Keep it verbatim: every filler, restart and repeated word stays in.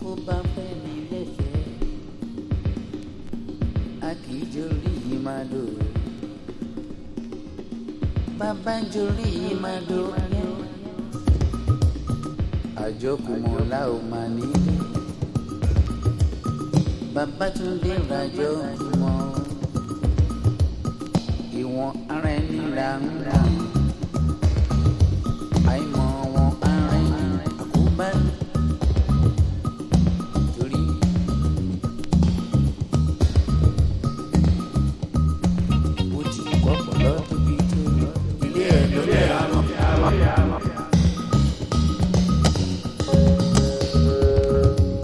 bó bá fẹ́ ní lẹ́sẹ̀ a kì í jórí yìí máa dò bàbá jórí yìí máa dò àjọkùmọ̀ la ò máa nílé Babátúndé rajọkùmọ̀ ìwọ̀n ara ẹni là ń rà.